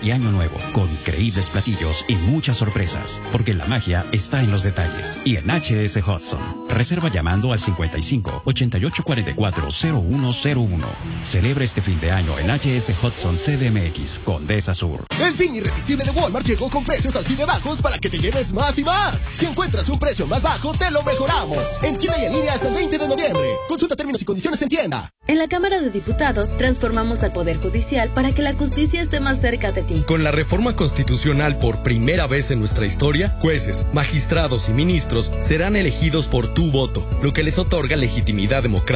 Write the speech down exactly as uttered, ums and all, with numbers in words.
y Año Nuevo, con increíbles platillos y muchas sorpresas, porque la magia está en los detalles. Y en H S Hudson. Reserva llamando al cincuenta y cinco, ochenta y ocho cuarenta y cuatro, cero uno cero uno. Celebra este fin de año en H S Hudson C D M X, Condesa Sur. El fin irresistible de Walmart llegó con precios así de bajos para que te lleves más y más. Si encuentras un precio más bajo, te lo mejoramos. En Chile y en línea hasta el veinte de noviembre. Consulta términos y condiciones en tienda. En la Cámara de Diputados transformamos al Poder Judicial para que la justicia esté más cerca de ti. Con la reforma constitucional por primera vez en nuestra historia, jueces, magistrados y ministros serán elegidos por tu voto, lo que les otorga legitimidad democrática